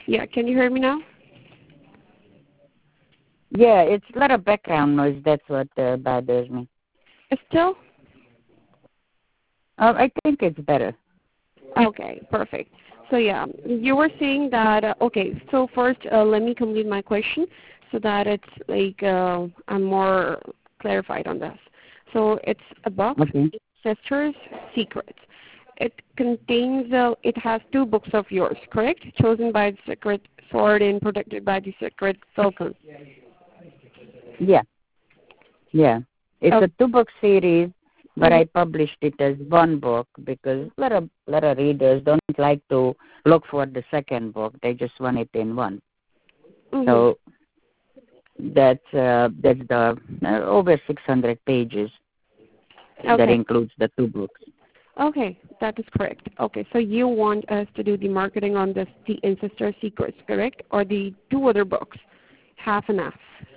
Yeah, can you hear me now? Yeah, it's a lot of background noise. That's what bothers me. Still? I think it's better. Okay, perfect. So yeah, you were saying that, okay, so first let me complete my question so that it's like I'm more clarified on this. So it's a book, Okay. Sisters Secrets. It contains, it has 2 books of yours, correct? Chosen by the Secret Sword and protected by the Secret Falcon. Yeah. Yeah. It's Okay. a 2-book series, but Mhm. I published it as 1 book because a lot of readers don't like to look for the second book. They just want it in one. Mhm. So that's the over 600 pages that Okay. includes the 2 books. Okay, that is correct. Okay, so you want us to do the marketing on this, the Ancestor Secrets, correct? Or the 2 other books, half and half?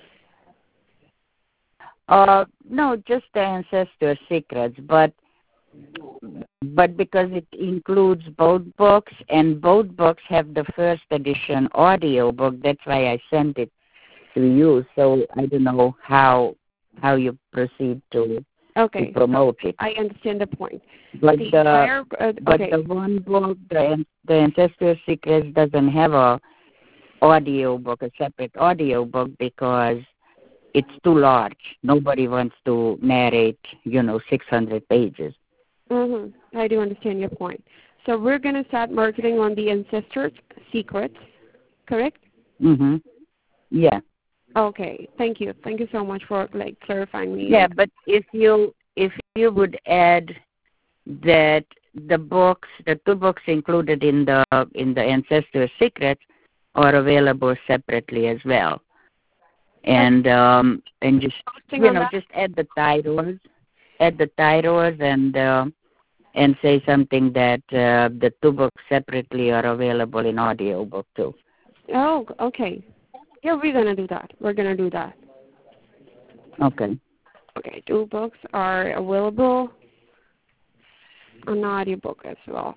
No, just the Ancestor Secrets, but because it includes both books, and both books have the first edition audio book, that's why I sent it to you. So I don't know how you proceed to Okay, promote it. I understand the point. But The the entire, but okay, the 1 book, the Ancestor Secrets, doesn't have a audio book, a separate audio book, because it's too large. Nobody wants to narrate, 600 pages. I do understand your point. So we're going to start marketing on the Ancestor Secrets, correct? Yeah. Okay, thank you. Thank you so much for clarifying me on Yeah, that. but if you would add that the 2 books included in the Ancestor Secrets are available separately as well, and just Posting on that? just add the titles and say something that the 2 books separately are available in audio book too. Oh, okay. Yeah, we're going to do that. We're going to do that. Okay. Okay, 2 books are available on audiobook as well.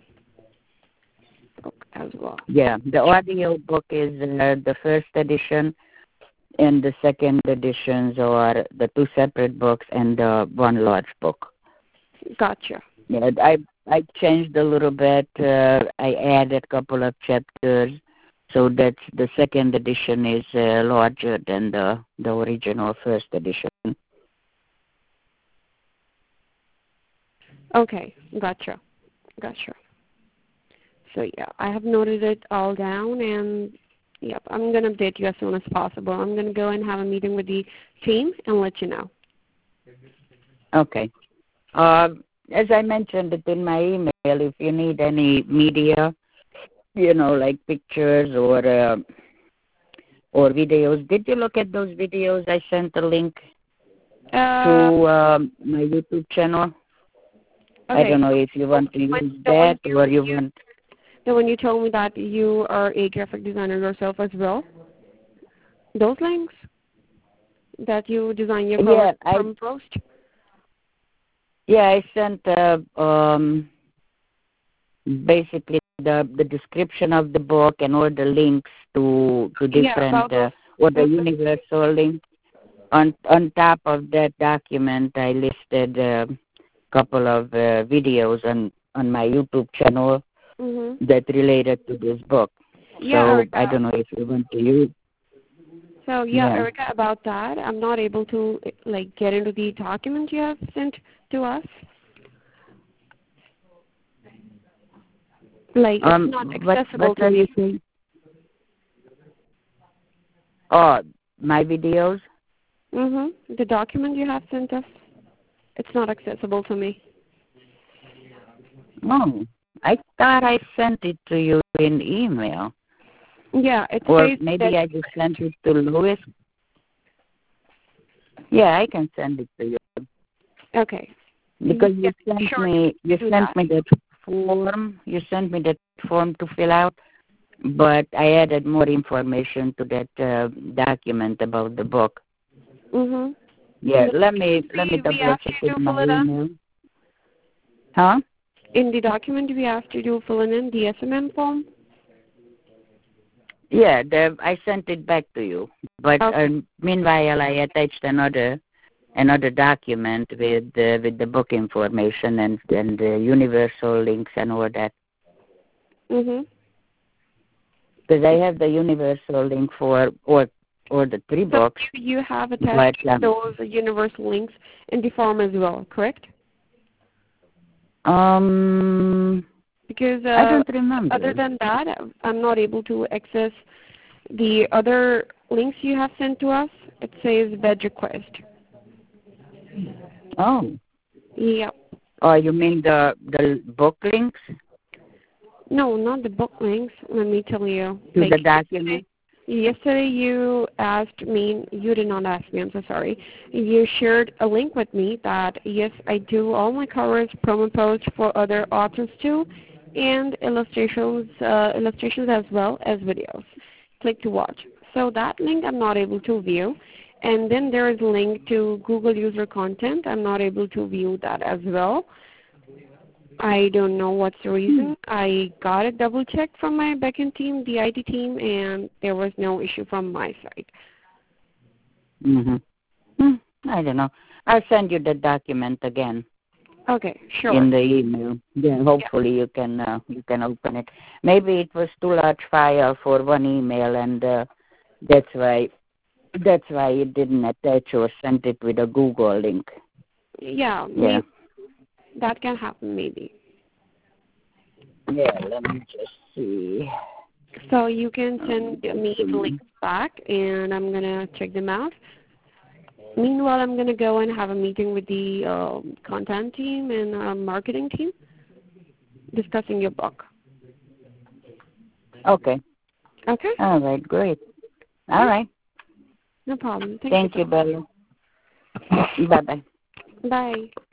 Yeah, the audio book is the first edition, and the second editions are the 2 separate books and the 1 large book. Gotcha. Yeah, I changed a little bit. I added a couple of chapters, so that the second edition is larger than the original first edition. Okay, gotcha. So yeah, I have noted it all down, and yep, I'm going to update you as soon as possible. I'm going to go and have a meeting with the team and let you know. Okay. As I mentioned it in my email, if you need any media, like pictures or videos, did you look at those videos? I sent a link to my YouTube channel. Okay. I don't know if you want to use that or you want. So when you told me that you are a graphic designer yourself as well, those links that you design your colors from post? Yeah, I sent basically the description of the book and all the links to different or the universal link. On top of that document, I listed a couple of videos on my YouTube channel that related to this book. Yeah, so Erica. I don't know if you want to use. So yeah, Erica, about that, I'm not able to get into the document you have sent to us. It's not accessible to me. Say? Oh, my videos? The document you have sent us, it's not accessible to me. Oh, I thought I sent it to you in email. Yeah, it or says maybe I just sent it to Louis. Yeah, I can send it to you. Okay. Because you sent me that form. You sent me that form to fill out, but I added more information to that document about the book. Yeah, let me double check with my email. Huh? In the document, we have to do fill in the SMM form. I sent it back to you. But Okay. Meanwhile, I attached another document with the book information and the universal links and all that. Mhm. Because I have the universal link for or the 3 So books. you have But attached those universal links in the form as well, correct? Because I don't remember. other than that, I'm not able to access the other links you have sent to us. It says bed request. Oh. Yep. Oh, you mean the book links No, not the book links. Let me tell you. to the document? Yesterday you asked me, you did not ask me, I'm so sorry. You shared a link with me that, yes, I do all my covers, promo posts for other authors too, and illustrations as well as videos. Click to watch. So that link I'm not able to view. And then there is a link to Google user content. I'm not able to view that as well. I don't know what's the reason. I got a double check from my backend team, the IT team, and there was no issue from my side. I don't know. I'll send you the document again. Okay, sure. In the email. Yeah, hopefully you can open it. Maybe it was too large file for one email, and that's why you didn't attach or send it with a Google link. Yeah, Yeah. That can happen maybe. Yeah, let me just see. So you can send me the links back, and I'm going to check them out. Meanwhile, I'm going to go and have a meeting with the content team and marketing team discussing your book. Okay. Okay? All right, great. All right. No problem. Thank you, Bella. Bye-bye. Bye.